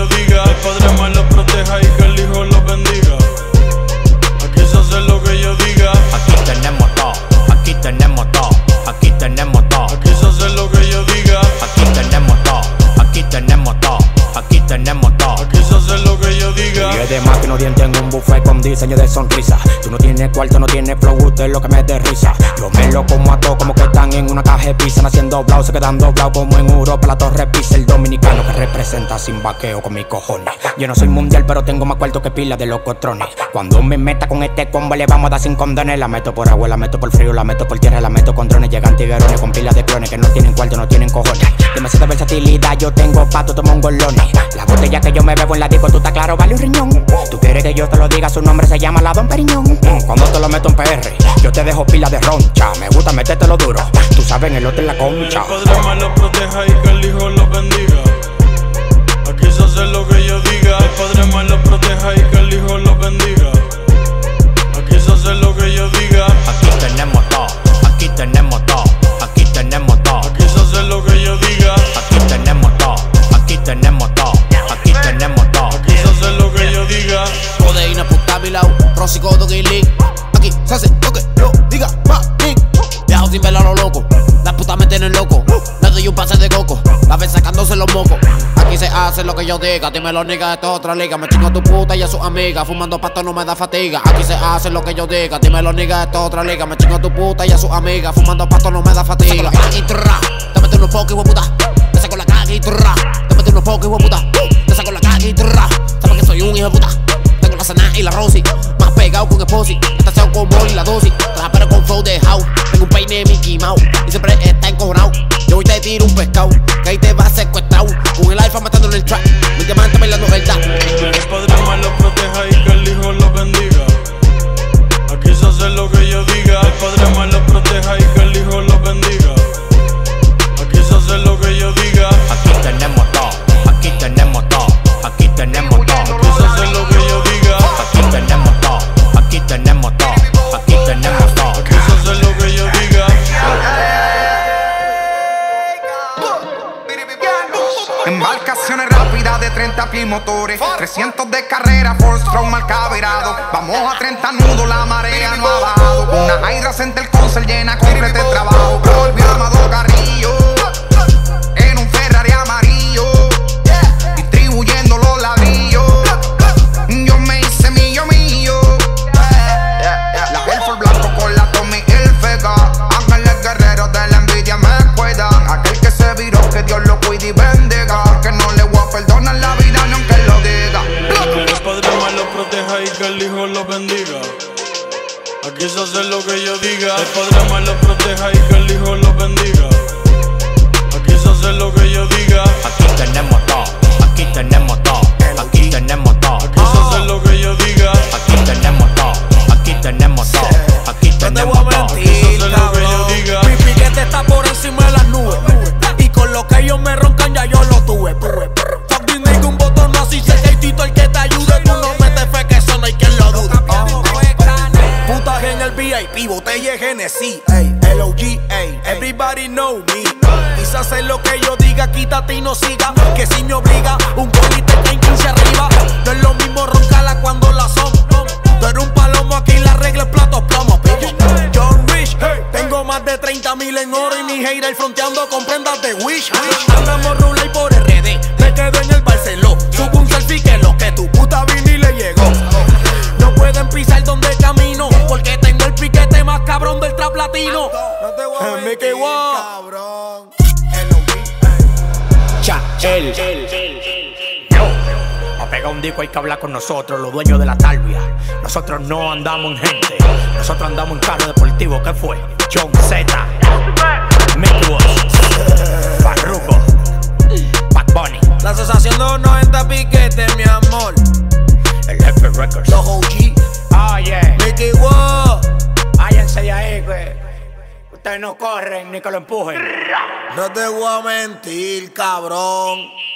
yo diga. El Padre me los proteja y que el Hijo los bendiga. Aquí se hace lo que yo diga. Aquí tenemos todo, aquí tenemos todo, aquí tenemos todo. Aquí se hace lo que yo diga. Aquí tenemos todo, aquí tenemos todo, aquí tenemos todo. Aquí se hace lo que yo diga. Y además que no dientes en un buffet con diseño de sonrisa. Tú no tienes cuarto, no tienes flow, usted es lo que me dé risa. Yo me lo como a todos como que están en una caja de pizza. Naciendo doblados, se quedan doblados como en Europa la Torre Pisa. El dominicano que representa sin vaqueo con mis cojones. Yo no soy mundial pero tengo más cuarto que pila de los cotrones. Cuando me meta con este combo le vamos a dar sin condones. La meto por agua, la meto por frío, la meto por tierra, la meto con drones. Llegan tiguerones con pilas de clones que no tienen cuarto, no tienen cojones. Demasiada versatilidad, yo tengo pato, tomo mongolones. La botella que yo me bebo en la disco, tú estás claro, vale un riñón. Tú quieres que yo te lo diga, su nombre se llama la Don Periñón. Cuando te lo meto en PR, yo te dejo pila de roncha. Me gusta metértelo duro, tú sabes en el otro en la concha. Que el Padre me los proteja y que el Hijo los bendiga. Aquí se hace lo que yo diga. El Padre me los proteja y que el Hijo los bendiga. Aquí se hace lo que yo diga. Aquí tenemos todo, aquí tenemos todo, aquí tenemos todo. Aquí se hace lo que yo diga. Aquí tenemos todo, aquí tenemos todo, aquí tenemos todo. Aquí se hace lo que yo diga. Codeína puta a mi lado, Rosico, Doggy League. Aquí se hace lo que yo diga, mami. Viajo sin verlo a lo loco, las putas me tienen loco. Le doy un pase de coco, la vez sacándose los mocos. Aquí se hace lo que yo diga, dímelo nigga, esto es otra liga. Me chingo a tu puta y a sus amigas, fumando pasto no me da fatiga. Aquí se hace lo que yo diga, dímelo nigga, esto es otra liga. Me chingo a tu puta y a sus amigas, fumando pasto no me da fatiga. Y trra, te meto unos pocos, hijo de puta. Te saco la caga y trra, te meto unos pocos, hijo de puta. Te saco la caga y trra, sabes que soy un hijo de puta. Tengo la Sana y la Rosy, más pegado con Esposi. Estación con Molly y la dosis, trapero con flow de house. Tengo un peine de Mickey Mouse y siempre está encojonado. Yo hoy te tiro un pescado, que ahí te va secuestrado. Con el alfa matando en el track, mi diamante bailando el da. Que el Padre me los proteja y que el Hijo los bendiga. Aquí se hace lo que yo diga. El Padre me los proteja y que el Hijo los bendiga. Aquí se hace lo que yo diga. Aquí tenemos todo, aquí tenemos todo, aquí tenemos todo. Aquí se hace lo que yo diga. Aquí tenemos todo, aquí tenemos todo, aquí tenemos todo. Aquí se hace lo que yo diga. Embarcaciones rápidas de 30 pies motores, 300 de carrera, Ford Strong marca virado. Vamos a 30 nudos, la marea no ha bajado. Una Hydra Center Concert llena completa de trabajo. Volvió Amado Carrillo en un Ferrari amarillo, distribuyendo los ladrillos. Yo me hice mío. La Helford blanco con la Tommy Hilfiger. Ángeles guerreros de la envidia me cuidan. Aquel que se viró, que Dios lo cuide y bendiga. Que no le voy a perdonar la vida ni aunque lo diga. Que el Padre me los proteja y que el Hijo los bendiga. Aquí se hace lo que yo diga. El Padre me los proteja y que el Hijo los bendiga. Aquí se hace lo que yo diga. Aquí tenemos todo, aquí tenemos todo, aquí tenemos todo. Aquí se hace lo que yo diga. Aquí tenemos todo, aquí tenemos todo, aquí tenemos todo. Aquí se hace lo que yo diga. Mi piquete está por encima de las nubes, y con lo que ellos me roncan ya yo lo tuve. Fucking nigga, un botón así se Tito el que te ayude. Tú no metes fe que eso no hay quien lo dude. Putas en el VIP, botella Genesis, ey, LOG, ey, everybody know me. Quizás hacer lo que yo diga, quítate y no siga. Que si me obliga, un golite en 15 arriba. No es lo mismo roncarla cuando la son. Tú eres un palomo, aquí la regla es platos plomo. John Rich, hey, tengo más de 30,000 en oro y mi hater fronteando con prendas de Wish. Andamos rula y por RD, me quedo en el Barceló. Subo un selfie que lo que tu puta vino y le llegó. No pueden pisar donde camino, porque tengo el piquete más cabrón del trap latino. No te voy a Me quedo cabrón. Yo, para pegar un disco hay que hablar con nosotros, los dueños de la Talvia. Nosotros no andamos en gente, nosotros andamos en carro deportivo. ¿Qué fue? John Z, Mickey Farruko, Bad Bunny, La asociación 290 piquetes, mi amor. el Jefe Records. Los OG, Oye, Mickey Wo. váyanse de ahí, que ustedes no corren ni que lo empujen. No te voy a mentir, cabrón.